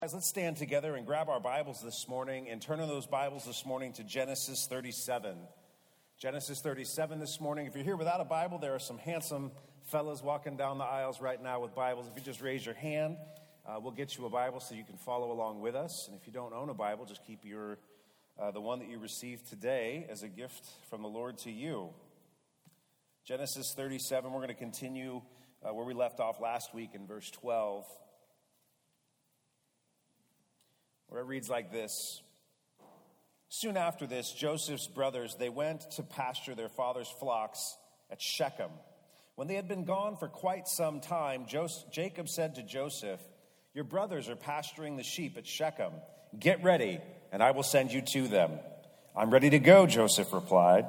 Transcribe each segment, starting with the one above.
Guys, let's stand together and grab our Bibles this morning and turn in those Bibles this morning to Genesis 37. Genesis 37 this morning. If you're here without a Bible, there are some handsome fellas walking down the aisles right now with Bibles. If you just raise your hand, we'll get you a Bible so you can follow along with us. And if you don't own a Bible, just keep the one that you received today as a gift from the Lord to you. Genesis 37, we're going to continue where we left off last week in verse 12. Where it reads like this. Soon after this, Joseph's brothers, they went to pasture their father's flocks at Shechem. When they had been gone for quite some time, Jacob said to Joseph, "Your brothers are pasturing the sheep at Shechem. Get ready, and I will send you to them." "I'm ready to go," Joseph replied.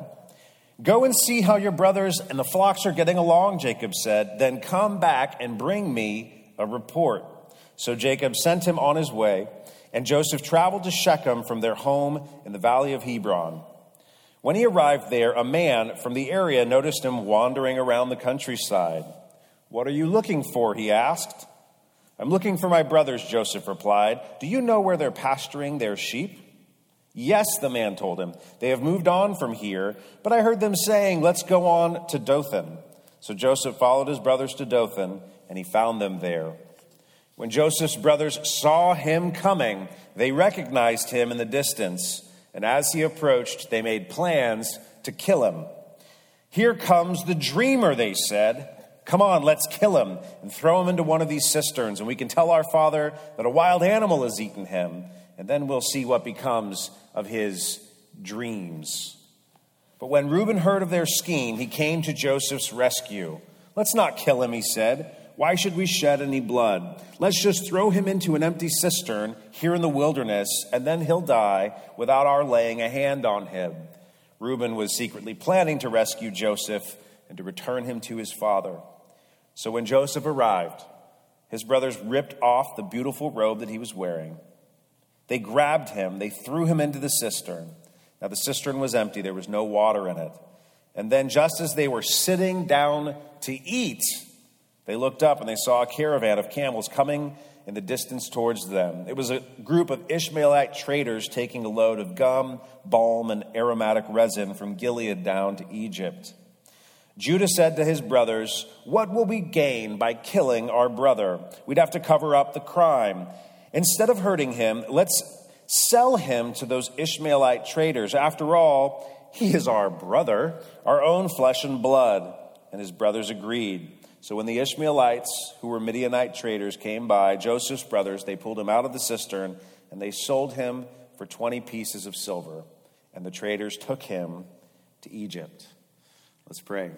"Go and see how your brothers and the flocks are getting along," Jacob said. "Then come back and bring me a report." So Jacob sent him on his way. And Joseph traveled to Shechem from their home in the valley of Hebron. When he arrived there, a man from the area noticed him wandering around the countryside. "What are you looking for?" he asked. "I'm looking for my brothers," Joseph replied. "Do you know where they're pasturing their sheep?" "Yes," the man told him. "They have moved on from here, but I heard them saying, 'Let's go on to Dothan.'" So Joseph followed his brothers to Dothan, and he found them there. When Joseph's brothers saw him coming, they recognized him in the distance, and as he approached, they made plans to kill him. "Here comes the dreamer," they said. "Come on, let's kill him and throw him into one of these cisterns, and we can tell our father that a wild animal has eaten him, and then we'll see what becomes of his dreams." But when Reuben heard of their scheme, he came to Joseph's rescue. "Let's not kill him," he said. "Why should we shed any blood? Let's just throw him into an empty cistern here in the wilderness, and then he'll die without our laying a hand on him." Reuben was secretly planning to rescue Joseph and to return him to his father. So when Joseph arrived, his brothers ripped off the beautiful robe that he was wearing. They grabbed him, they threw him into the cistern. Now the cistern was empty, there was no water in it. And then just as they were sitting down to eat, they looked up and they saw a caravan of camels coming in the distance towards them. It was a group of Ishmaelite traders taking a load of gum, balm, and aromatic resin from Gilead down to Egypt. Judah said to his brothers, "What will we gain by killing our brother? We'd have to cover up the crime. Instead of hurting him, let's sell him to those Ishmaelite traders. After all, he is our brother, our own flesh and blood." And his brothers agreed. So when the Ishmaelites, who were Midianite traders, came by, Joseph's brothers, they pulled him out of the cistern, and they sold him for 20 pieces of silver. And the traders took him to Egypt. Let's pray.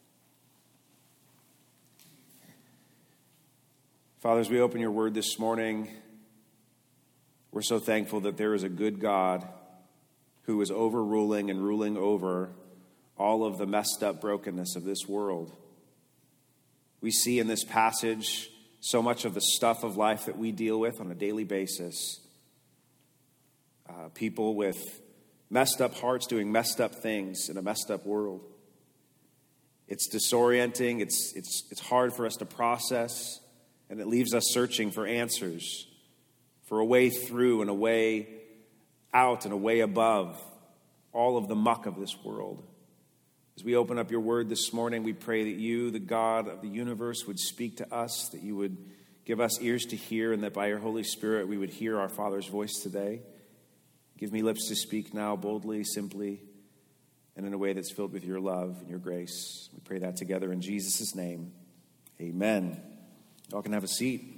Father, as we open your word this morning, we're so thankful that there is a good God who is overruling and ruling over all of the messed up brokenness of this world. We see in this passage so much of the stuff of life that we deal with on a daily basis. People with messed up hearts doing messed up things in a messed up world. It's disorienting, it's hard for us to process, and it leaves us searching for answers, for a way through and a way out and a way above all of the muck of this world. As we open up your word this morning, we pray that you, the God of the universe, would speak to us, that you would give us ears to hear, and that by your Holy Spirit we would hear our Father's voice today. Give me lips to speak now boldly, simply, and in a way that's filled with your love and your grace. We pray that together in Jesus' name. Amen. Y'all can have a seat.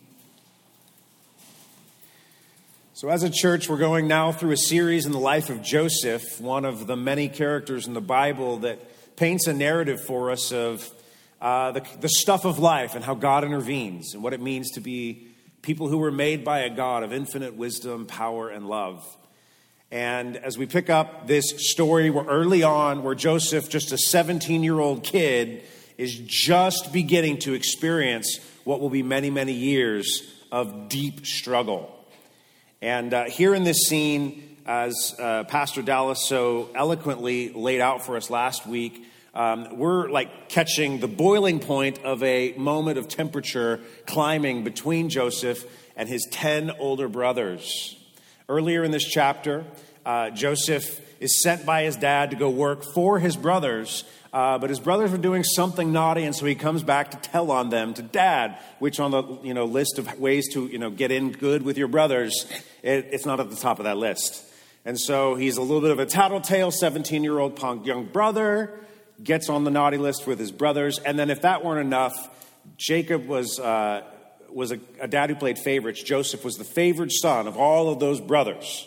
So as a church, we're going now through a series in the life of Joseph, one of the many characters in the Bible that paints a narrative for us of the stuff of life and how God intervenes and what it means to be people who were made by a God of infinite wisdom, power, and love. And as we pick up this story, we're early on where Joseph, just a 17-year-old kid, is just beginning to experience what will be many, many years of deep struggle. And here in this scene, as Pastor Dallas so eloquently laid out for us last week, we're like catching the boiling point of a moment of temperature climbing between Joseph and his 10 older brothers. Earlier in this chapter, Joseph is sent by his dad to go work for his brothers, but his brothers were doing something naughty, and so he comes back to tell on them to dad, which on the list of ways to get in good with your brothers, it's not at the top of that list. And so he's a little bit of a tattletale 17-year-old punk young brother, gets on the naughty list with his brothers, and then if that weren't enough, Jacob was a dad who played favorites. Joseph was the favored son of all of those brothers.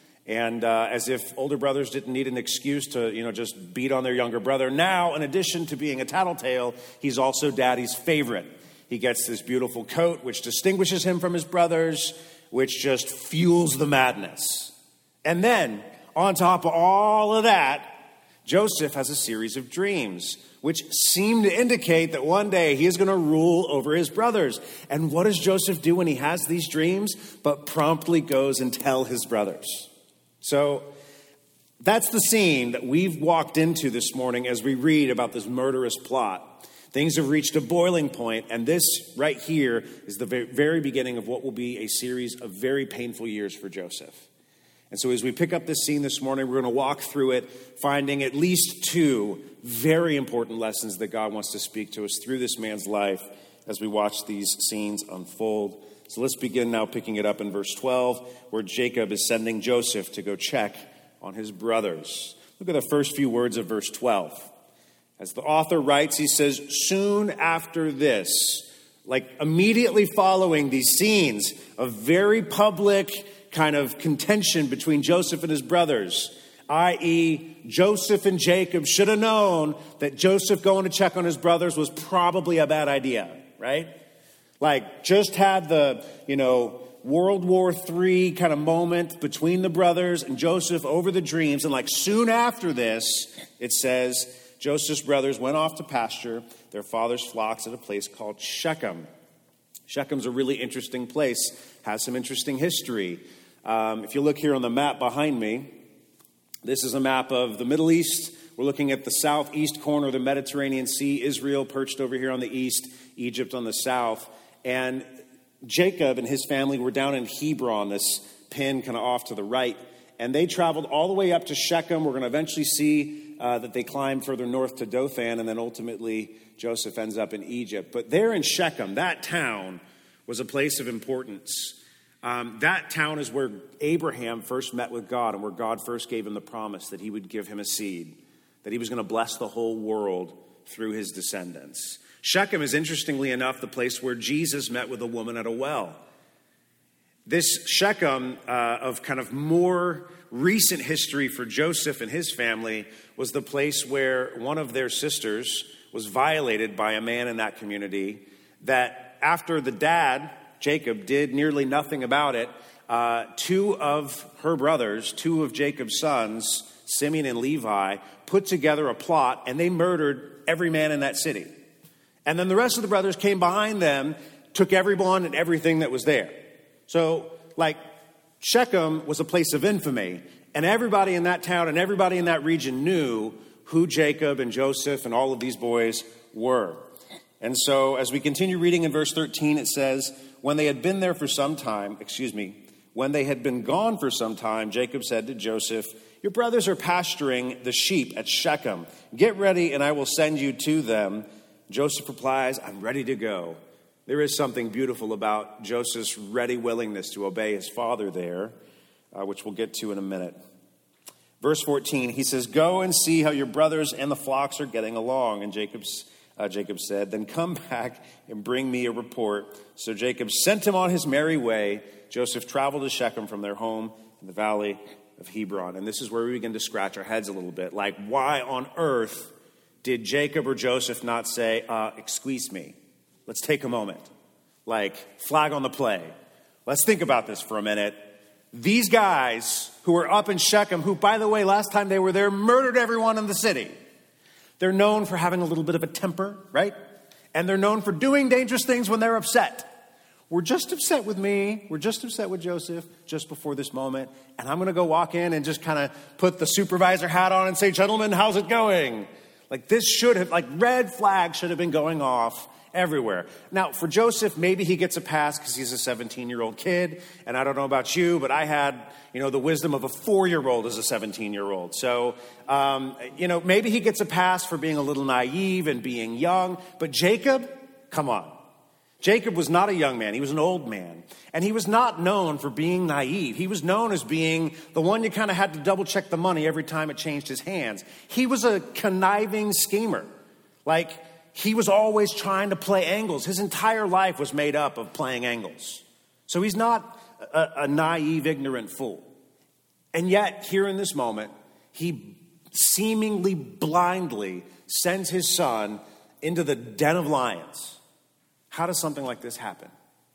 And as if older brothers didn't need an excuse to, just beat on their younger brother. Now, in addition to being a tattletale, he's also daddy's favorite. He gets this beautiful coat, which distinguishes him from his brothers, which just fuels the madness. And then, on top of all of that, Joseph has a series of dreams, which seem to indicate that one day he is going to rule over his brothers. And what does Joseph do when he has these dreams? But promptly goes and tell his brothers. So that's the scene that we've walked into this morning as we read about this murderous plot. Things have reached a boiling point, and this right here is the very beginning of what will be a series of very painful years for Joseph. And so as we pick up this scene this morning, we're going to walk through it, finding at least two very important lessons that God wants to speak to us through this man's life as we watch these scenes unfold. So let's begin now picking it up in verse 12, where Jacob is sending Joseph to go check on his brothers. Look at the first few words of verse 12. As the author writes, he says, soon after this, like immediately following these scenes of very public kind of contention between Joseph and his brothers, i.e., Joseph and Jacob should have known that Joseph going to check on his brothers was probably a bad idea, right? Like, just had the, World War III kind of moment between the brothers and Joseph over the dreams. And like soon after this, it says, Joseph's brothers went off to pasture their father's flocks at a place called Shechem. Shechem's a really interesting place, has some interesting history. If you look here on the map behind me, this is a map of the Middle East. We're looking at the southeast corner of the Mediterranean Sea, Israel perched over here on the east, Egypt on the south. And Jacob and his family were down in Hebron, this pin kind of off to the right. And they traveled all the way up to Shechem. We're going to eventually see that they climbed further north to Dothan, and then ultimately Joseph ends up in Egypt. But there in Shechem, that town was a place of importance. That town is where Abraham first met with God and where God first gave him the promise that he would give him a seed, that he was going to bless the whole world through his descendants. Shechem is, interestingly enough, the place where Jesus met with a woman at a well. This Shechem of kind of more recent history for Joseph and his family was the place where one of their sisters was violated by a man in that community, that after the dad, Jacob, did nearly nothing about it, two of her brothers, two of Jacob's sons, Simeon and Levi, put together a plot, and they murdered every man in that city. And then the rest of the brothers came behind them, took everyone and everything that was there. So, Shechem was a place of infamy, and everybody in that town and everybody in that region knew who Jacob and Joseph and all of these boys were. And so, as we continue reading in verse 13, it says, when they had been gone for some time, Jacob said to Joseph, your brothers are pasturing the sheep at Shechem. Get ready, and I will send you to them. Joseph replies, I'm ready to go. There is something beautiful about Joseph's ready willingness to obey his father there, which we'll get to in a minute. Verse 14, he says, go and see how your brothers and the flocks are getting along. And Jacob said, then come back and bring me a report. So Jacob sent him on his merry way. Joseph traveled to Shechem from their home in the valley of Hebron. And this is where we begin to scratch our heads a little bit. Like, why on earth did Jacob or Joseph not say, excuse me, let's take a moment. Like, flag on the play. Let's think about this for a minute. These guys who were up in Shechem, who, by the way, last time they were there, murdered everyone in the city. They're known for having a little bit of a temper, right? And they're known for doing dangerous things when they're upset. We're just upset with me. We're just upset with Joseph just before this moment. And I'm going to go walk in and just kind of put the supervisor hat on and say, gentlemen, how's it going? Like, this should have, red flags should have been going off everywhere. Now, for Joseph, maybe he gets a pass because he's a 17-year-old kid. And I don't know about you, but I had, the wisdom of a 4-year-old as a 17-year-old. So, maybe he gets a pass for being a little naive and being young. But Jacob, come on. Jacob was not a young man. He was an old man. And he was not known for being naive. He was known as being the one you kind of had to double check the money every time it changed his hands. He was a conniving schemer. He was always trying to play angles. His entire life was made up of playing angles. So he's not a naive, ignorant fool. And yet, here in this moment, he seemingly blindly sends his son into the den of lions. How does something like this happen?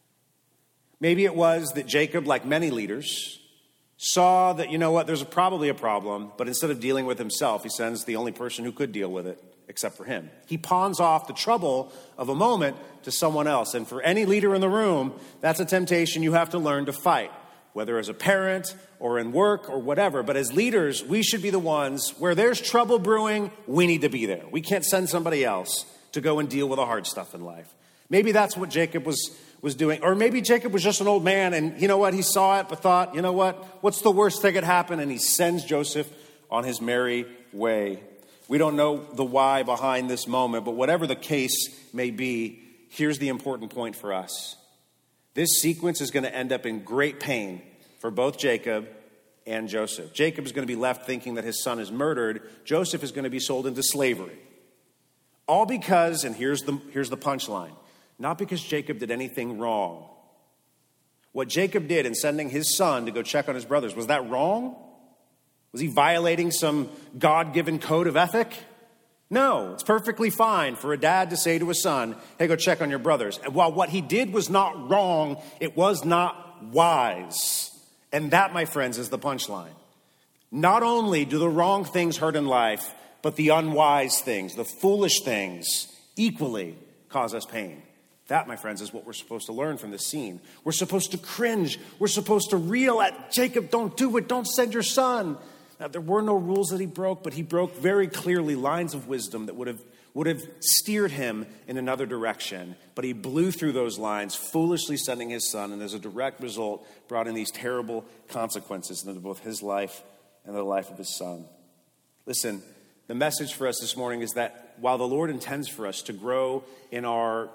Maybe it was that Jacob, like many leaders, saw that, there's probably a problem, but instead of dealing with himself, he sends the only person who could deal with it, except for him. He pawns off the trouble of a moment to someone else. And for any leader in the room, that's a temptation you have to learn to fight, whether as a parent or in work or whatever. But as leaders, we should be the ones where there's trouble brewing, we need to be there. We can't send somebody else to go and deal with the hard stuff in life. Maybe that's what Jacob was doing. Or maybe Jacob was just an old man and he saw it but thought, what's the worst thing that could happen? And he sends Joseph on his merry way. We don't know the why behind this moment, but whatever the case may be, here's the important point for us. This sequence is going to end up in great pain for both Jacob and Joseph. Jacob is going to be left thinking that his son is murdered. Joseph is going to be sold into slavery. All because, and here's the punchline, not because Jacob did anything wrong. What Jacob did in sending his son to go check on his brothers, was that wrong? Was he violating some God-given code of ethic? No, it's perfectly fine for a dad to say to a son, hey, go check on your brothers. And while what he did was not wrong, it was not wise. And that, my friends, is the punchline. Not only do the wrong things hurt in life, but the unwise things, the foolish things, equally cause us pain. That, my friends, is what we're supposed to learn from this scene. We're supposed to cringe. We're supposed to reel at, Jacob, don't do it. Don't send your son. Now, there were no rules that he broke, but he broke very clearly lines of wisdom that would have steered him in another direction. But he blew through those lines, foolishly sending his son, and as a direct result, brought in these terrible consequences into both his life and the life of his son. Listen, the message for us this morning is that while the Lord intends for us to grow in our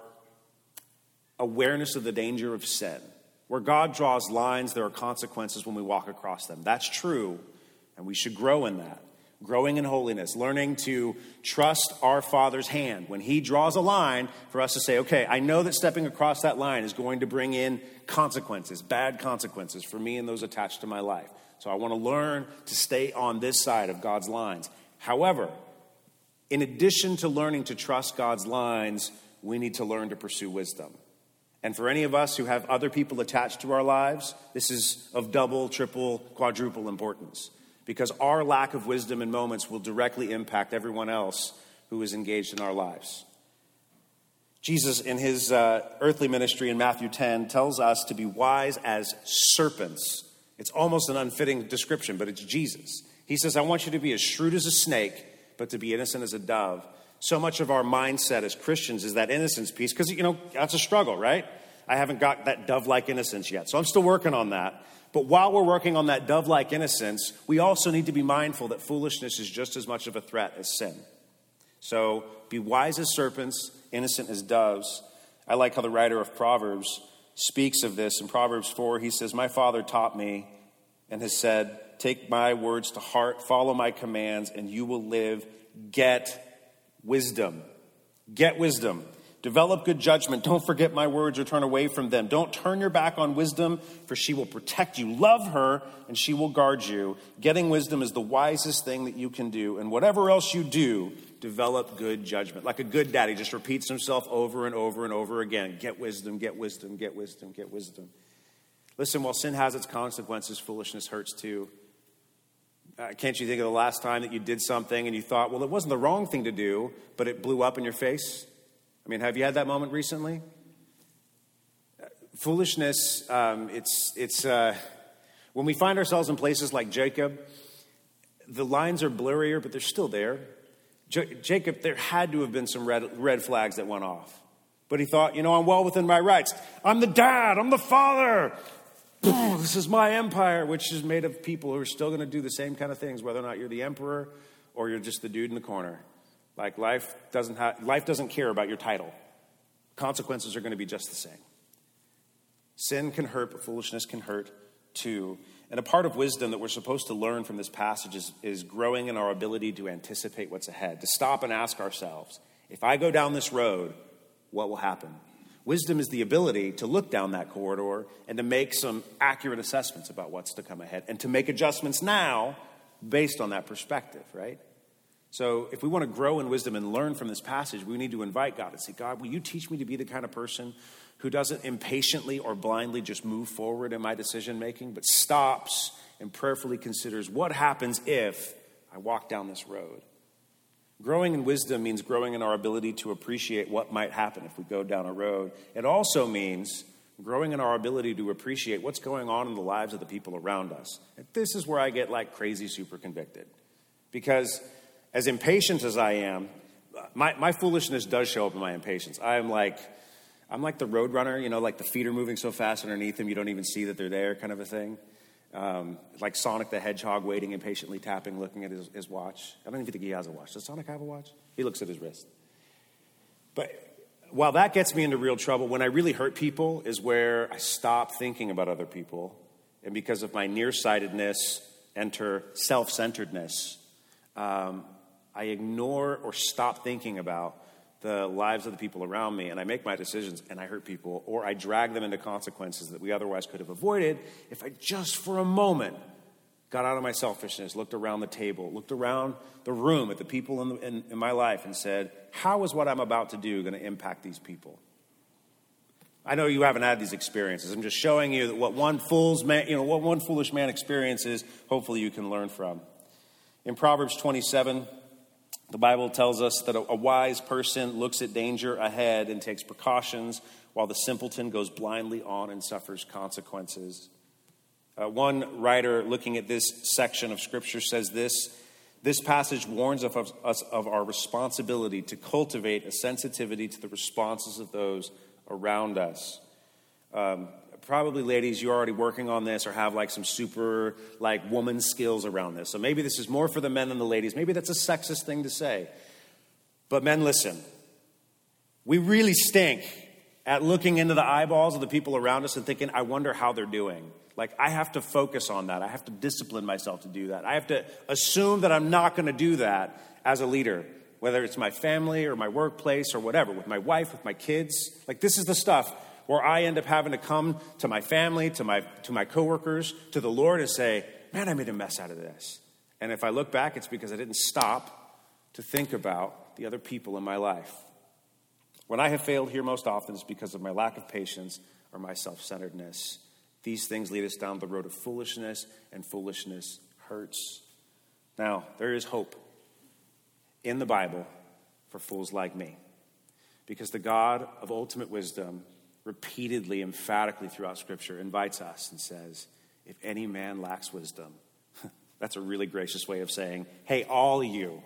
awareness of the danger of sin, where God draws lines, there are consequences when we walk across them. That's true, and we should grow in that. Growing in holiness, learning to trust our Father's hand. When he draws a line, for us to say, okay, I know that stepping across that line is going to bring in consequences, bad consequences for me and those attached to my life. So I want to learn to stay on this side of God's lines. However, in addition to learning to trust God's lines, we need to learn to pursue wisdom. And for any of us who have other people attached to our lives, this is of double, triple, quadruple importance. Because our lack of wisdom in moments will directly impact everyone else who is engaged in our lives. Jesus, in his earthly ministry in Matthew 10, tells us to be wise as serpents. It's almost an unfitting description, but it's Jesus. He says, I want you to be as shrewd as a snake, but to be innocent as a dove. So much of our mindset as Christians is that innocence piece, because, that's a struggle, right? I haven't got that dove-like innocence yet, so I'm still working on that. But while we're working on that dove-like innocence, we also need to be mindful that foolishness is just as much of a threat as sin. So be wise as serpents, innocent as doves. I like how the writer of Proverbs speaks of this. In Proverbs 4, he says, my father taught me and has said, take my words to heart, follow my commands, and you will live. Get wisdom. Get wisdom. Develop good judgment. Don't forget my words or turn away from them. Don't turn your back on wisdom, for she will protect you. Love her, and she will guard you. Getting wisdom is the wisest thing that you can do. And whatever else you do, develop good judgment. Like a good daddy just repeats himself over and over and over again. Get wisdom, get wisdom, get wisdom, get wisdom. Listen, while sin has its consequences, foolishness hurts too. Can't you think of the last time that you did something and you thought, well, it wasn't the wrong thing to do, but it blew up in your face? I mean, have you had that moment recently? Foolishness, it's when we find ourselves in places like Jacob, the lines are blurrier, but they're still there. Jacob, there had to have been some red flags that went off But he thought, I'm well within my rights. I'm the dad. I'm the father. This is my empire, which is made of people who are still going to do the same kind of things, whether or not you're the emperor or you're just the dude in the corner. Like life doesn't care about your title. Consequences are going to be just the same. Sin can hurt, but foolishness can hurt too. And a part of wisdom that we're supposed to learn from this passage is growing in our ability to anticipate what's ahead, to stop and ask ourselves, if I go down this road, what will happen? Wisdom is the ability to look down that corridor and to make some accurate assessments about what's to come ahead and to make adjustments now based on that perspective, right? So if we want to grow in wisdom and learn from this passage, we need to invite God and say, God, will you teach me to be the kind of person who doesn't impatiently or blindly just move forward in my decision making, but stops and prayerfully considers what happens if I walk down this road. Growing in wisdom means growing in our ability to appreciate what might happen if we go down a road. It also means growing in our ability to appreciate what's going on in the lives of the people around us. And this is where I get like crazy super convicted. Because as impatient as I am, my foolishness does show up in my impatience. I'm like the road runner, like the feet are moving so fast underneath him you don't even see that they're there kind of a thing. Like Sonic the Hedgehog waiting impatiently, tapping, looking at his watch. I don't even think he has a watch. Does Sonic have a watch? He looks at his wrist. But while that gets me into real trouble, when I really hurt people is where I stop thinking about other people. And because of my nearsightedness, enter self-centeredness, I ignore or stop thinking about the lives of the people around me, and I make my decisions, and I hurt people, or I drag them into consequences that we otherwise could have avoided if I just for a moment got out of my selfishness, looked around the table, looked around the room at the people in my life and said, how is what I'm about to do going to impact these people? I know you haven't had these experiences. I'm just showing you that what one foolish man experiences, hopefully you can learn from. In Proverbs 27, the Bible tells us that a wise person looks at danger ahead and takes precautions, while the simpleton goes blindly on and suffers consequences. One writer looking at this section of Scripture says this passage warns us of our responsibility to cultivate a sensitivity to the responses of those around us. Probably, ladies, you're already working on this or have like some super like woman skills around this. So maybe this is more for the men than the ladies. Maybe that's a sexist thing to say. But men, listen. We really stink at looking into the eyeballs of the people around us and thinking, I wonder how they're doing. Like, I have to focus on that. I have to discipline myself to do that. I have to assume that I'm not going to do that as a leader, whether it's my family or my workplace or whatever, with my wife, with my kids. Like, this is the stuff where I end up having to come to my family, to my coworkers, to the Lord and say, man, I made a mess out of this. And if I look back, it's because I didn't stop to think about the other people in my life. When I have failed here most often, it's because of my lack of patience or my self-centeredness. These things lead us down the road of foolishness, and foolishness hurts. Now, there is hope in the Bible for fools like me, because the God of ultimate wisdom repeatedly, emphatically throughout Scripture invites us and says, if any man lacks wisdom, that's a really gracious way of saying, hey, all you.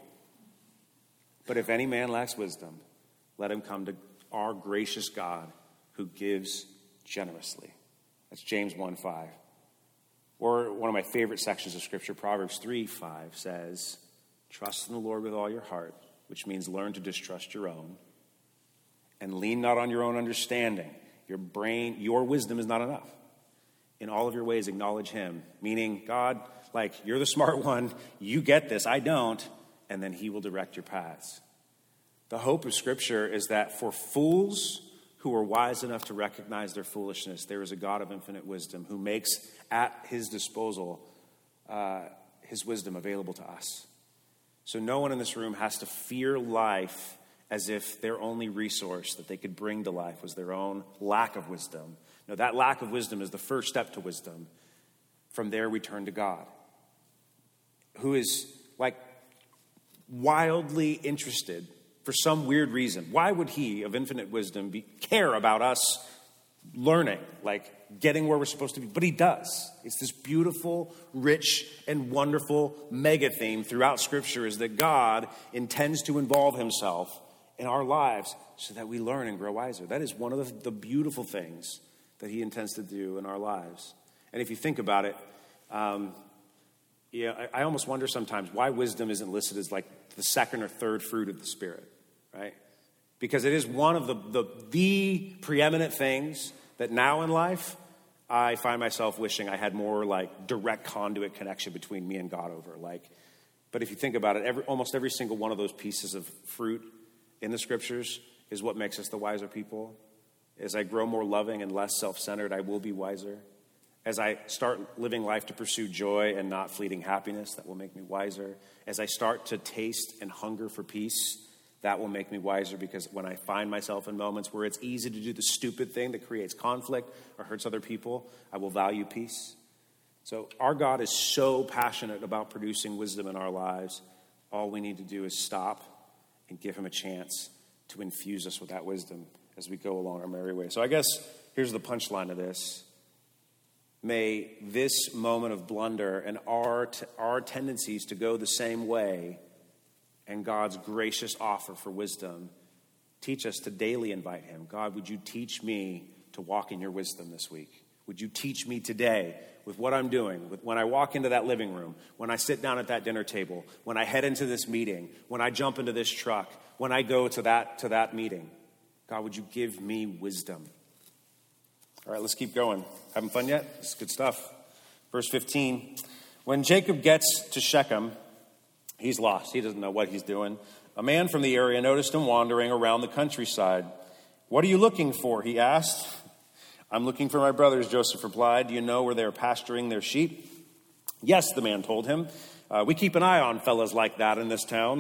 But if any man lacks wisdom, let him come to our gracious God who gives generously. That's James 1:5. Or one of my favorite sections of Scripture, Proverbs 3:5 says, trust in the Lord with all your heart, which means learn to distrust your own, and lean not on your own understanding. Your wisdom is not enough. In all of your ways, acknowledge him. Meaning, God, like, you're the smart one. You get this. I don't. And then he will direct your paths. The hope of Scripture is that for fools who are wise enough to recognize their foolishness, there is a God of infinite wisdom who makes at his disposal his wisdom available to us. So no one in this room has to fear life as if their only resource that they could bring to life was their own lack of wisdom. No, that lack of wisdom is the first step to wisdom. From there, we turn to God, who is like wildly interested for some weird reason. Why would he, of infinite wisdom, care about us learning, like getting where we're supposed to be? But he does. It's this beautiful, rich, and wonderful mega theme throughout Scripture is that God intends to involve himself in our lives so that we learn and grow wiser. That is one of the beautiful things that he intends to do in our lives. And if you think about it, I almost wonder sometimes why wisdom isn't listed as like the second or third fruit of the Spirit, right? Because it is one of the preeminent things that now in life I find myself wishing I had more like direct conduit connection between me and God over. But if you think about it, almost every single one of those pieces of fruit in the scriptures is what makes us the wiser people. As I grow more loving and less self-centered, I will be wiser. As I start living life to pursue joy and not fleeting happiness, that will make me wiser. As I start to taste and hunger for peace, that will make me wiser, because when I find myself in moments where it's easy to do the stupid thing that creates conflict or hurts other people, I will value peace. So our God is so passionate about producing wisdom in our lives. All we need to do is stop and give him a chance to infuse us with that wisdom as we go along our merry way. So I guess here's the punchline of this. May this moment of blunder and our tendencies to go the same way and God's gracious offer for wisdom teach us to daily invite him. God, would you teach me to walk in your wisdom this week? Would you teach me today with what I'm doing, when I walk into that living room, when I sit down at that dinner table, when I head into this meeting, when I jump into this truck, when I go to that meeting? God, would you give me wisdom? All right, let's keep going. Having fun yet? It's good stuff. Verse 15. When Jacob gets to Shechem, he's lost. He doesn't know what he's doing. A man from the area noticed him wandering around the countryside. What are you looking for? He asked. I'm looking for my brothers, Joseph replied. Do you know where they're pasturing their sheep? Yes, the man told him. We keep an eye on fellas like that in this town.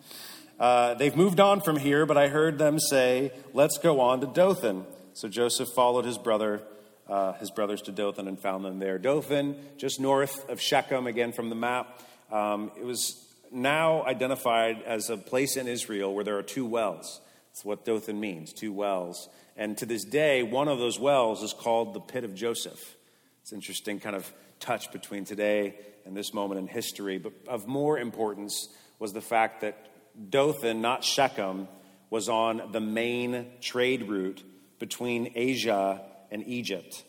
They've moved on from here, but I heard them say, let's go on to Dothan. So Joseph followed his brothers to Dothan and found them there. Dothan, just north of Shechem, again from the map. It was now identified as a place in Israel where there are two wells. That's what Dothan means, two wells. And to this day, one of those wells is called the Pit of Joseph. It's an interesting kind of touch between today and this moment in history. But of more importance was the fact that Dothan, not Shechem, was on the main trade route between Asia and Egypt.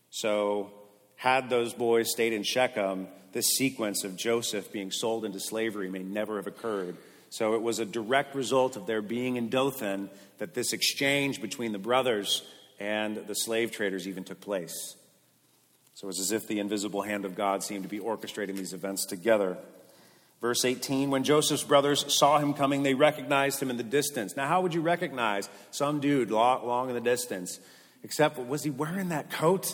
So had those boys stayed in Shechem, this sequence of Joseph being sold into slavery may never have occurred. So it was a direct result of their being in Dothan that this exchange between the brothers and the slave traders even took place. So it was as if the invisible hand of God seemed to be orchestrating these events together. Verse 18, when Joseph's brothers saw him coming, they recognized him in the distance. Now, how would you recognize some dude long in the distance? Except, was he wearing that coat?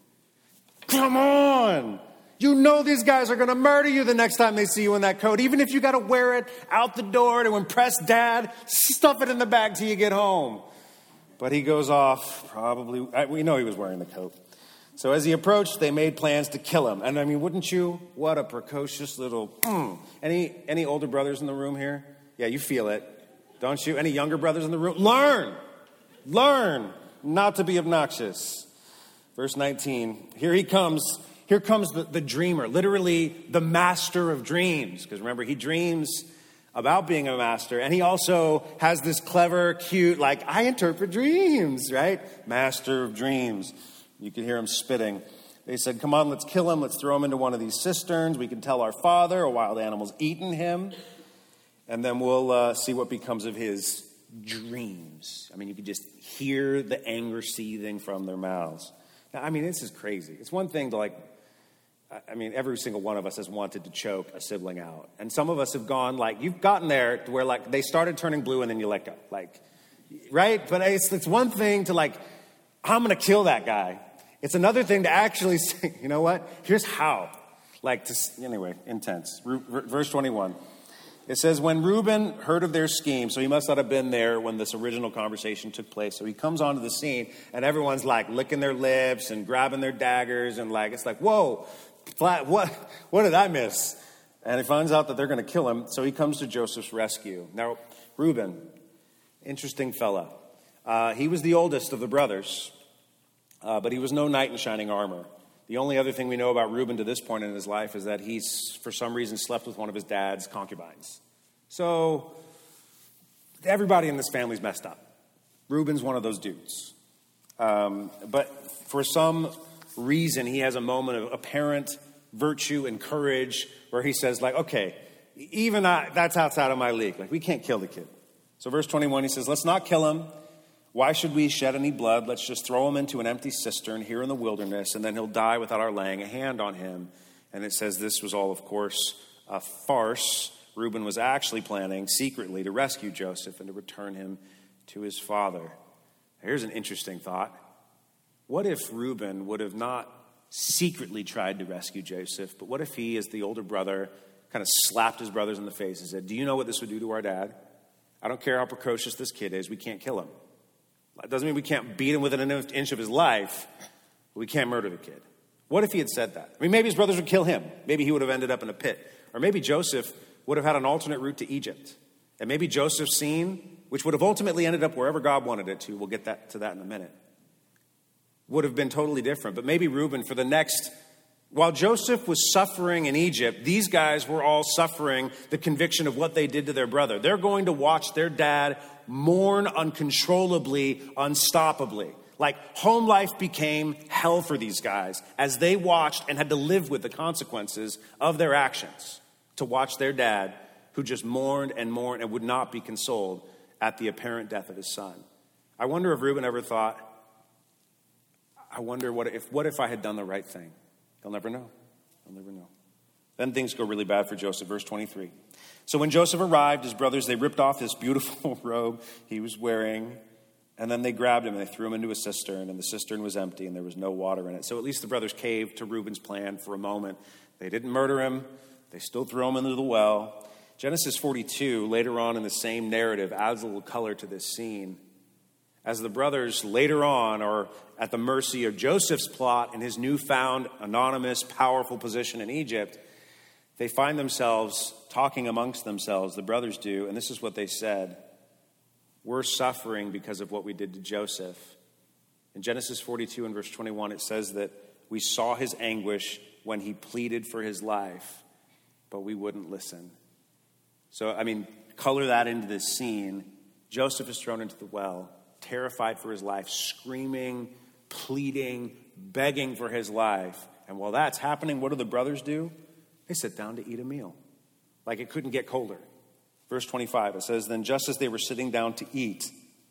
Come on! You know these guys are going to murder you the next time they see you in that coat. Even if you got to wear it out the door to impress dad, stuff it in the bag till you get home. But he goes off, we know he was wearing the coat. So as he approached, they made plans to kill him. And I mean, wouldn't you? What a precocious little... Any older brothers in the room here? Yeah, you feel it, don't you? Any younger brothers in the room? Learn not to be obnoxious. Verse 19, here comes the dreamer, literally the master of dreams. Because remember, he dreams about being a master. And he also has this clever, cute, I interpret dreams, right? Master of dreams. You can hear him spitting. They said, come on, let's kill him. Let's throw him into one of these cisterns. We can tell our father a wild animal's eaten him. And then we'll see what becomes of his dreams. I mean, you could just hear the anger seething from their mouths. Now, I mean, this is crazy. It's one thing to every single one of us has wanted to choke a sibling out. And some of us have gone, you've gotten there to where, they started turning blue and then you let go. Right? But it's one thing to, I'm going to kill that guy. It's another thing to actually say, you know what? Here's how. Anyway, intense. Verse 21. It says, when Reuben heard of their scheme, so he must not have been there when this original conversation took place. So he comes onto the scene, and everyone's licking their lips and grabbing their daggers, and whoa, what did I miss? And he finds out that they're going to kill him, so he comes to Joseph's rescue. Now, Reuben, interesting fella. He was the oldest of the brothers, but he was no knight in shining armor. The only other thing we know about Reuben to this point in his life is that he's, for some reason, slept with one of his dad's concubines. So, everybody in this family's messed up. Reuben's one of those dudes. But for some reason, he has a moment of apparent virtue and courage where he says, like, okay, even that's outside of my league. Like, we can't kill the kid. So verse 21, he says, let's not kill him. Why should we shed any blood? Let's just throw him into an empty cistern here in the wilderness, and then he'll die without our laying a hand on him. And it says this was all, of course, a farce. Reuben was actually planning secretly to rescue Joseph and to return him to his father. Here's an interesting thought. What if Reuben would have not secretly tried to rescue Joseph, but what if he, as the older brother, kind of slapped his brothers in the face and said, do you know what this would do to our dad? I don't care how precocious this kid is, we can't kill him. It doesn't mean we can't beat him within an inch of his life, but we can't murder the kid. What if he had said that? I mean, maybe his brothers would kill him. Maybe he would have ended up in a pit. Or maybe Joseph would have had an alternate route to Egypt. And maybe Joseph's scene, which would have ultimately ended up wherever God wanted it to, we'll get to that in a minute, would have been totally different. But maybe Reuben, while Joseph was suffering in Egypt, these guys were all suffering the conviction of what they did to their brother. They're going to watch their dad mourn uncontrollably, unstoppably. Like, home life became hell for these guys as they watched and had to live with the consequences of their actions, to watch their dad, who just mourned and would not be consoled at the apparent death of his son. I wonder if Reuben ever thought, what if I had done the right thing? He'll never know. He'll never know. Then things go really bad for Joseph. Verse 23. So when Joseph arrived, his brothers, they ripped off his beautiful robe he was wearing, and then they grabbed him and they threw him into a cistern, and the cistern was empty and there was no water in it. So at least the brothers caved to Reuben's plan for a moment. They didn't murder him. They still threw him into the well. Genesis 42, later on in the same narrative, adds a little color to this scene. As the brothers later on are at the mercy of Joseph's plot and his newfound anonymous, powerful position in Egypt, they find themselves talking amongst themselves, the brothers do, and this is what they said. We're suffering because of what we did to Joseph. In Genesis 42 and verse 21, it says that we saw his anguish when he pleaded for his life, but we wouldn't listen. So, color that into this scene. Joseph is thrown into the well, terrified for his life, screaming, pleading, begging for his life. And while that's happening, what do the brothers do? They sit down to eat a meal. Like it couldn't get colder. Verse 25, it says, then just as they were sitting down to eat,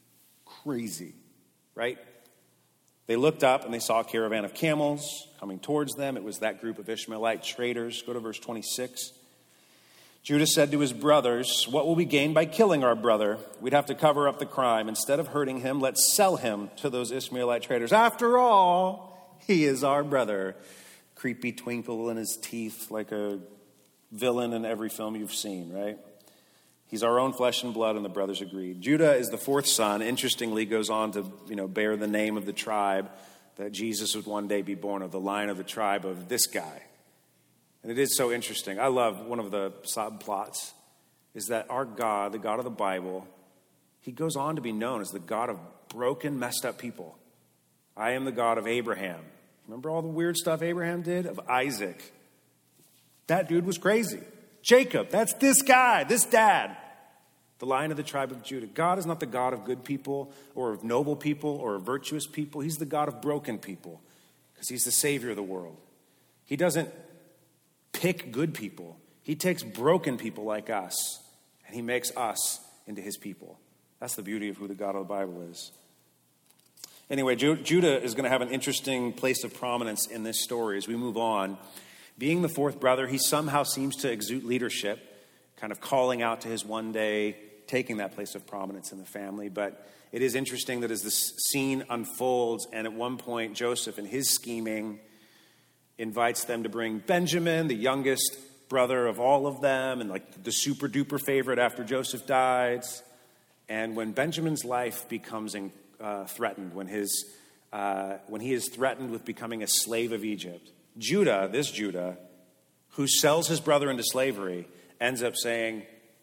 crazy, right? They looked up and they saw a caravan of camels coming towards them. It was that group of Ishmaelite traders. Go to verse 26. Judah said to his brothers, what will we gain by killing our brother? We'd have to cover up the crime. Instead of hurting him, let's sell him to those Ishmaelite traders. After all, he is our brother. Creepy twinkle in his teeth like a villain in every film you've seen, right? He's our own flesh and blood, and the brothers agreed. Judah is the fourth son. Interestingly, goes on to bear the name of the tribe that Jesus would one day be born of, the line of the tribe of this guy. And it is so interesting. I love one of the subplots is that our God, the God of the Bible, he goes on to be known as the God of broken, messed up people. I am the God of Abraham. Remember all the weird stuff Abraham did? Of Isaac. That dude was crazy. Jacob, that's this guy, this dad. The Lion of the tribe of Judah. God is not the God of good people or of noble people or of virtuous people. He's the God of broken people because he's the Savior of the world. He doesn't pick good people. He takes broken people like us and he makes us into his people. That's the beauty of who the God of the Bible is. Anyway, Judah is going to have an interesting place of prominence in this story as we move on. Being the fourth brother, he somehow seems to exude leadership, kind of calling out to his one day, taking that place of prominence in the family. But it is interesting that as this scene unfolds, and at one point Joseph in his scheming invites them to bring Benjamin, the youngest brother of all of them, and like the super duper favorite after Joseph dies. And when Benjamin's life becomes threatened, when he is threatened with becoming a slave of Egypt, Judah, this Judah, who sells his brother into slavery, ends up saying,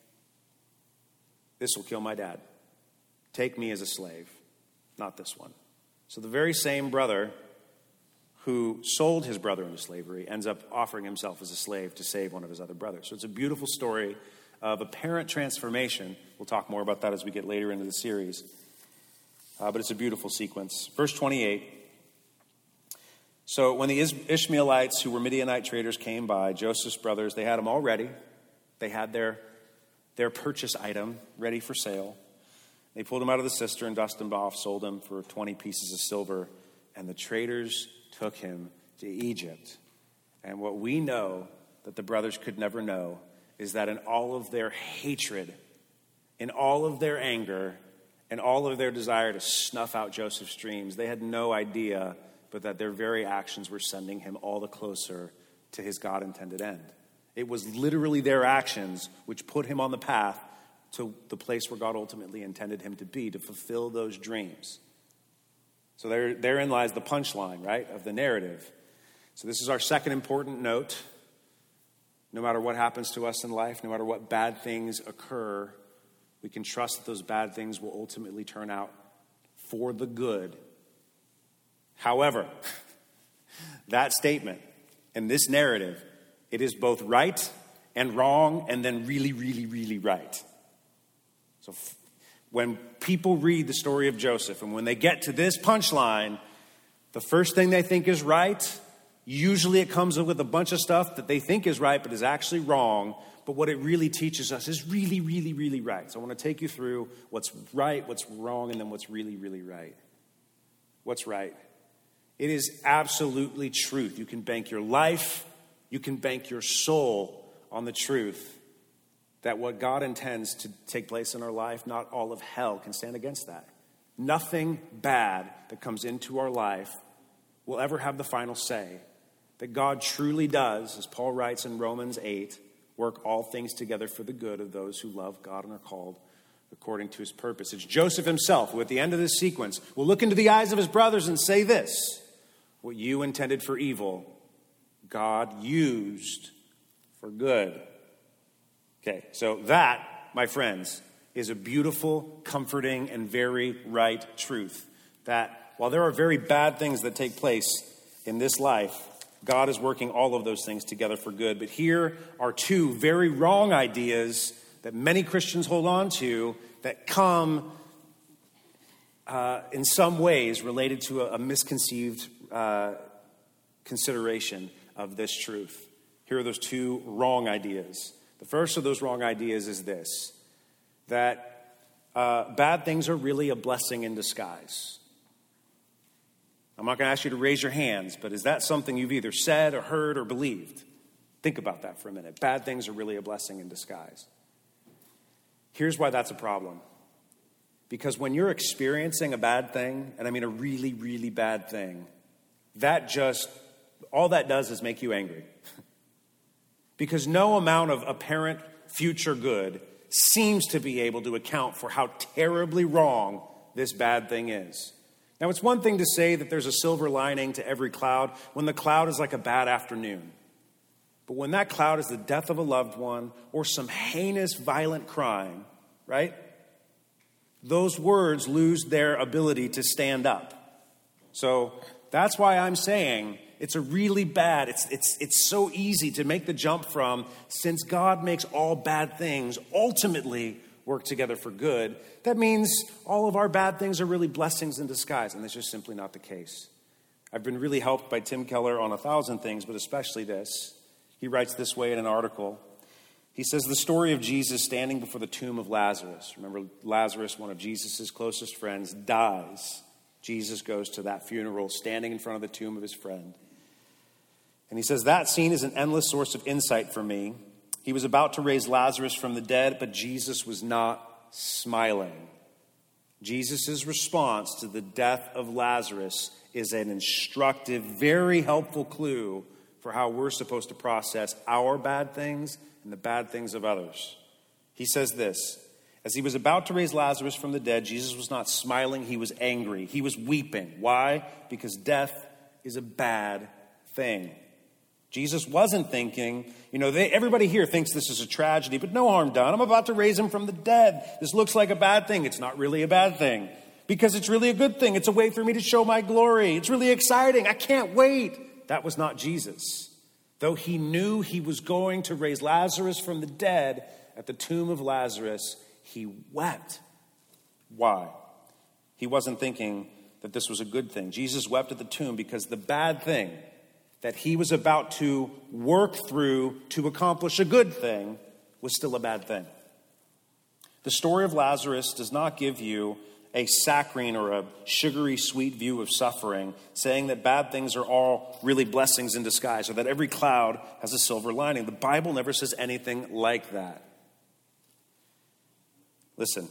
this will kill my dad. Take me as a slave, not this one. So the very same brother who sold his brother into slavery ends up offering himself as a slave to save one of his other brothers. So it's a beautiful story of apparent transformation. We'll talk more about that as we get later into the series. But it's a beautiful sequence. Verse 28. So when the Ishmaelites, who were Midianite traders, came by, Joseph's brothers, they had them all ready. They had their purchase item ready for sale. They pulled him out of the cistern, dusted him off, sold him for 20 pieces of silver, and the traders took him to Egypt. And what we know that the brothers could never know is that in all of their hatred, in all of their anger, and all of their desire to snuff out Joseph's dreams, they had no idea but that their very actions were sending him all the closer to his God-intended end. It was literally their actions which put him on the path to the place where God ultimately intended him to be, to fulfill those dreams. So therein lies the punchline, right, of the narrative. So this is our second important note. No matter what happens to us in life, no matter what bad things occur, we can trust that those bad things will ultimately turn out for the good. However, that statement and this narrative, it is both right and wrong and then really, really, really right. So when people read the story of Joseph and when they get to this punchline, the first thing they think is right, usually it comes with a bunch of stuff that they think is right but is actually wrong. But what it really teaches us is really, really, really right. So I want to take you through what's right, what's wrong, and then what's really, really right. What's right? It is absolutely truth. You can bank your life, you can bank your soul on the truth that what God intends to take place in our life, not all of hell can stand against that. Nothing bad that comes into our life will ever have the final say. That God truly does, as Paul writes in Romans 8, work all things together for the good of those who love God and are called according to his purpose. It's Joseph himself who at the end of this sequence will look into the eyes of his brothers and say this: what you intended for evil, God used for good. Okay, so that, my friends, is a beautiful, comforting, and very right truth. That while there are very bad things that take place in this life, God is working all of those things together for good. But here are two very wrong ideas that many Christians hold on to that come in some ways related to a misconceived consideration of this truth. Here are those two wrong ideas. The first of those wrong ideas is this: that bad things are really a blessing in disguise. I'm not going to ask you to raise your hands, but is that something you've either said or heard or believed? Think about that for a minute. Bad things are really a blessing in disguise. Here's why that's a problem. Because when you're experiencing a bad thing, and I mean a really, really bad thing, all that does is make you angry. Because no amount of apparent future good seems to be able to account for how terribly wrong this bad thing is. Now, it's one thing to say that there's a silver lining to every cloud when the cloud is like a bad afternoon. But when that cloud is the death of a loved one or some heinous, violent crime, right? Those words lose their ability to stand up. So that's why I'm saying it's a really bad, it's so easy to make the jump from, since God makes all bad things ultimately work together for good, that means all of our bad things are really blessings in disguise, and that's just simply not the case. I've been really helped by Tim Keller on 1,000 things, but especially this. He writes this way in an article. He says, the story of Jesus standing before the tomb of Lazarus. Remember, Lazarus, one of Jesus' closest friends, dies. Jesus goes to that funeral, standing in front of the tomb of his friend. And he says, that scene is an endless source of insight for me. He was about to raise Lazarus from the dead, but Jesus was not smiling. Jesus' response to the death of Lazarus is an instructive, very helpful clue for how we're supposed to process our bad things and the bad things of others. He says this: as he was about to raise Lazarus from the dead, Jesus was not smiling, he was angry. He was weeping. Why? Because death is a bad thing. Jesus wasn't thinking, everybody here thinks this is a tragedy, but no harm done. I'm about to raise him from the dead. This looks like a bad thing. It's not really a bad thing because it's really a good thing. It's a way for me to show my glory. It's really exciting. I can't wait. That was not Jesus. Though he knew he was going to raise Lazarus from the dead, at the tomb of Lazarus, he wept. Why? He wasn't thinking that this was a good thing. Jesus wept at the tomb because the bad thing that he was about to work through to accomplish a good thing was still a bad thing. The story of Lazarus does not give you a saccharine or a sugary sweet view of suffering, saying that bad things are all really blessings in disguise, or that every cloud has a silver lining. The Bible never says anything like that. Listen,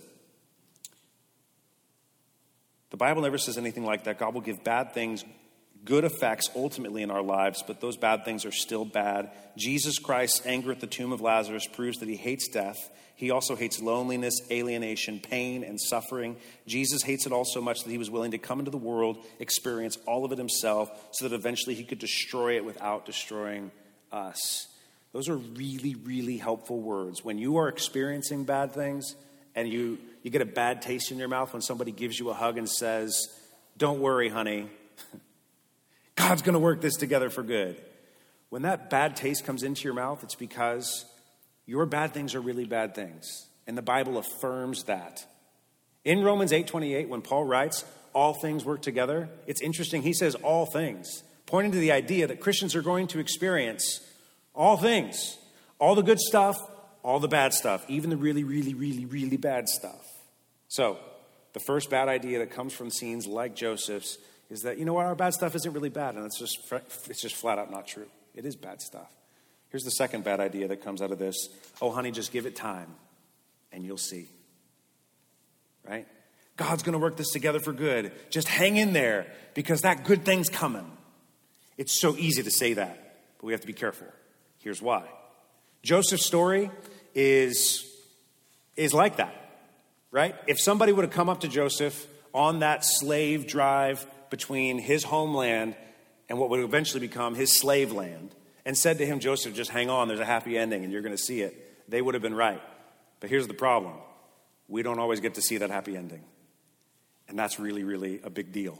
the Bible never says anything like that. God will give bad things good effects ultimately in our lives, but those bad things are still bad. Jesus Christ's anger at the tomb of Lazarus proves that he hates death. He also hates loneliness, alienation, pain, and suffering. Jesus hates it all so much that he was willing to come into the world, experience all of it himself, so that eventually he could destroy it without destroying us. Those are really, really helpful words. When you are experiencing bad things and you get a bad taste in your mouth when somebody gives you a hug and says, "Don't worry, honey. God's going to work this together for good." When that bad taste comes into your mouth, it's because your bad things are really bad things. And the Bible affirms that. In Romans 8:28, when Paul writes, all things work together, it's interesting. He says all things, pointing to the idea that Christians are going to experience all things, all the good stuff, all the bad stuff, even the really, really, really, really bad stuff. So the first bad idea that comes from scenes like Joseph's is that, you know what, our bad stuff isn't really bad, and it's just flat out not true. It is bad stuff. Here's the second bad idea that comes out of this. Oh, honey, just give it time, and you'll see. Right? God's going to work this together for good. Just hang in there, because that good thing's coming. It's so easy to say that, but we have to be careful. Here's why. Joseph's story is like that, right? If somebody would have come up to Joseph on that slave drive between his homeland and what would eventually become his slave land, and said to him, "Joseph, just hang on, there's a happy ending and you're going to see it," they would have been right. But here's the problem. We don't always get to see that happy ending. And that's really, really a big deal.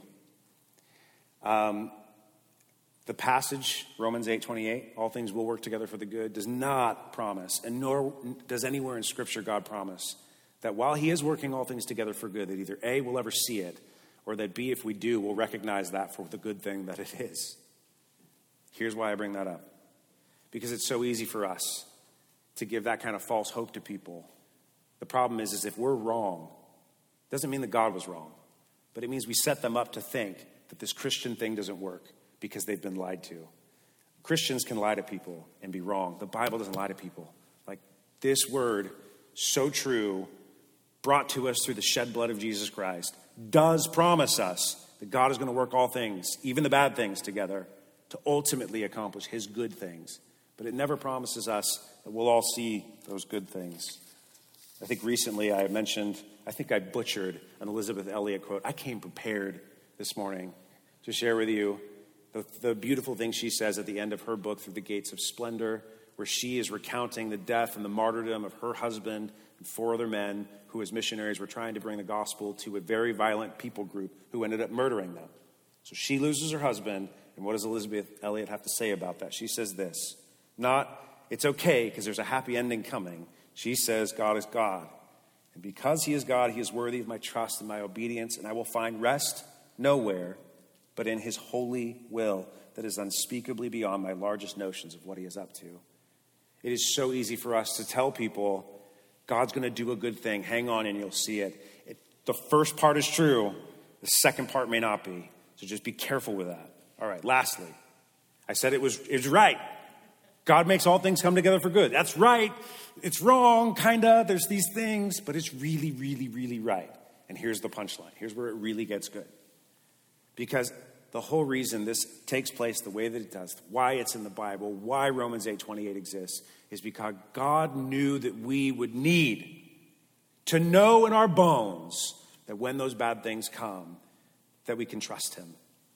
The passage, Romans 8:28, all things will work together for the good, does not promise, and nor does anywhere in Scripture God promise, that while he is working all things together for good, that either A, we'll ever see it, or that B, if we do, we'll recognize that for the good thing that it is. Here's why I bring that up. Because it's so easy for us to give that kind of false hope to people. The problem is if we're wrong, it doesn't mean that God was wrong, but it means we set them up to think that this Christian thing doesn't work because they've been lied to. Christians can lie to people and be wrong. The Bible doesn't lie to people. Like this word, so true, brought to us through the shed blood of Jesus Christ, does promise us that God is going to work all things, even the bad things, together to ultimately accomplish his good things. But it never promises us that we'll all see those good things. I think recently I butchered an Elizabeth Elliot quote. I came prepared this morning to share with you the beautiful thing she says at the end of her book, Through the Gates of Splendor, where she is recounting the death and the martyrdom of her husband and 4 other men who as missionaries were trying to bring the gospel to a very violent people group who ended up murdering them. So she loses her husband, and what does Elizabeth Elliot have to say about that? She says this, not, it's okay because there's a happy ending coming. She says, God is God. And because he is God, he is worthy of my trust and my obedience, and I will find rest nowhere but in his holy will that is unspeakably beyond my largest notions of what he is up to. It is so easy for us to tell people, God's going to do a good thing. Hang on and you'll see it. The first part is true. The second part may not be. So just be careful with that. All right, lastly, I said it was right. God makes all things come together for good. That's right. It's wrong, kind of. There's these things, but it's really, really, really right. And here's the punchline. Here's where it really gets good. Because the whole reason this takes place the way that it does, why it's in the Bible, why Romans 8:28 exists, is because God knew that we would need to know in our bones that when those bad things come, that we can trust him.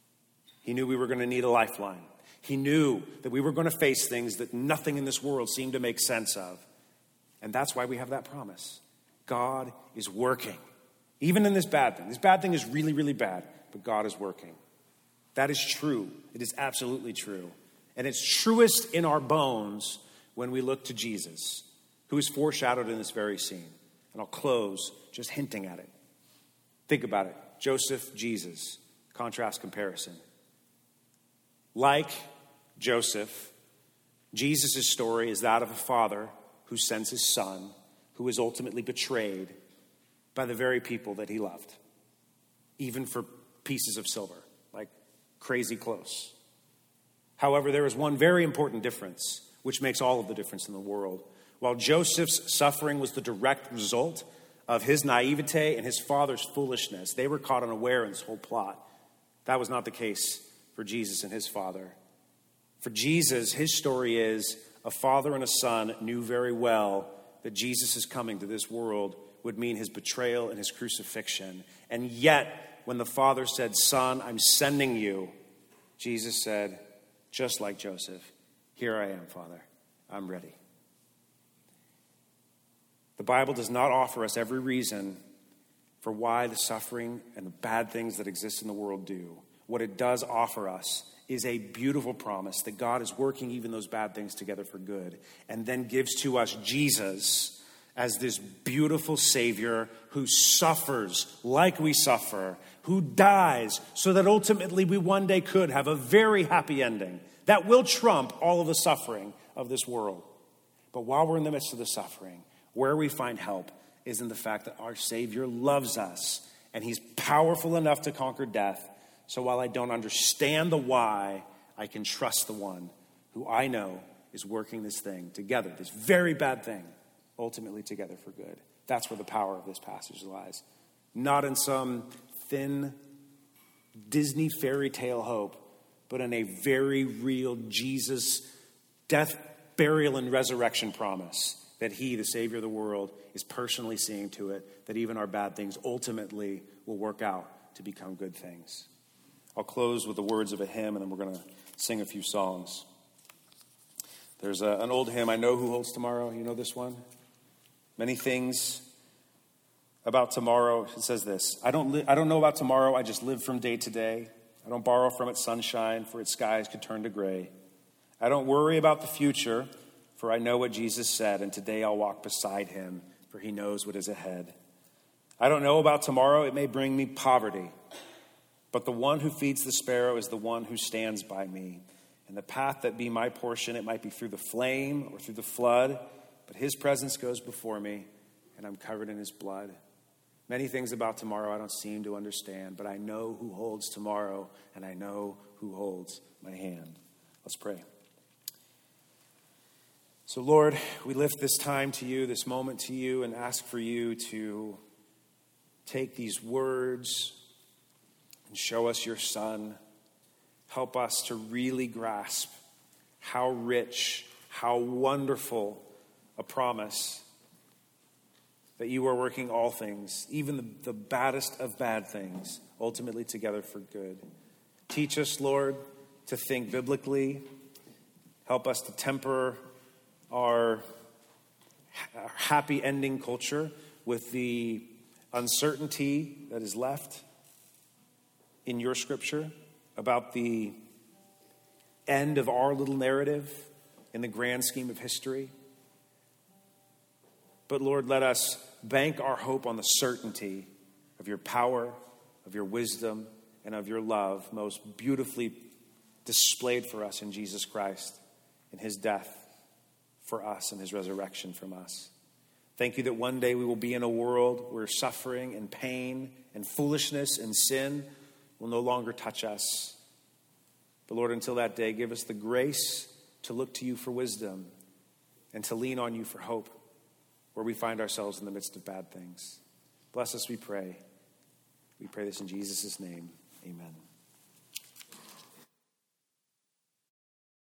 He knew we were going to need a lifeline. He knew that we were going to face things that nothing in this world seemed to make sense of. And that's why we have that promise. God is working. Even in this bad thing. This bad thing is really, really bad, but God is working. That is true. It is absolutely true. And it's truest in our bones when we look to Jesus. who is foreshadowed in this very scene. And I'll close just hinting at it. Think about it. Joseph, Jesus, contrast comparison. Like Joseph, Jesus' story is that of a father who sends his son, who is ultimately betrayed by the very people that he loved, even for pieces of silver, like crazy close. However, there is one very important difference, which makes all of the difference in the world. While Joseph's suffering was the direct result of his naivete and his father's foolishness, they were caught unaware in this whole plot. That was not the case for Jesus and his father. For Jesus, his story is a father and a son knew very well that Jesus' coming to this world would mean his betrayal and his crucifixion. And yet, when the father said, "Son, I'm sending you," Jesus said, just like Joseph, "Here I am, Father. I'm ready." The Bible does not offer us every reason for why the suffering and the bad things that exist in the world do. What it does offer us is a beautiful promise that God is working even those bad things together for good, and then gives to us Jesus as this beautiful Savior who suffers like we suffer, who dies so that ultimately we one day could have a very happy ending that will trump all of the suffering of this world. But while we're in the midst of the suffering, where we find help is in the fact that our Savior loves us and he's powerful enough to conquer death. So while I don't understand the why, I can trust the one who I know is working this thing together, this very bad thing, ultimately together for good. That's where the power of this passage lies. Not in some thin Disney fairy tale hope, but in a very real Jesus death, burial, and resurrection promise that he, the Savior of the world, is personally seeing to it that even our bad things ultimately will work out to become good things. I'll close with the words of a hymn, and then we're going to sing a few songs. There's an old hymn, "I Know Who Holds Tomorrow." You know this one? Many things about tomorrow. It says this: I don't know about tomorrow, I just live from day to day. I don't borrow from its sunshine, for its skies could turn to gray. I don't worry about the future, for I know what Jesus said, and today I'll walk beside him, for he knows what is ahead. I don't know about tomorrow, it may bring me poverty, but the one who feeds the sparrow is the one who stands by me. And the path that be my portion, it might be through the flame or through the flood, but his presence goes before me, and I'm covered in his blood. Many things about tomorrow I don't seem to understand, but I know who holds tomorrow, and I know who holds my hand. Let's pray. So, Lord, we lift this time to you, this moment to you, and ask for you to take these words and show us your Son. Help us to really grasp how rich, how wonderful a promise that you are working all things, even the baddest of bad things, ultimately together for good. Teach us, Lord, to think biblically. Help us to temper our happy ending culture with the uncertainty that is left in your scripture about the end of our little narrative in the grand scheme of history. But Lord, let us bank our hope on the certainty of your power, of your wisdom, and of your love, most beautifully displayed for us in Jesus Christ, in his death for us and his resurrection from us. Thank you that one day we will be in a world where suffering and pain and foolishness and sin will no longer touch us. But Lord, until that day, give us the grace to look to you for wisdom and to lean on you for hope where we find ourselves in the midst of bad things. Bless us, we pray. We pray this in Jesus' name. Amen.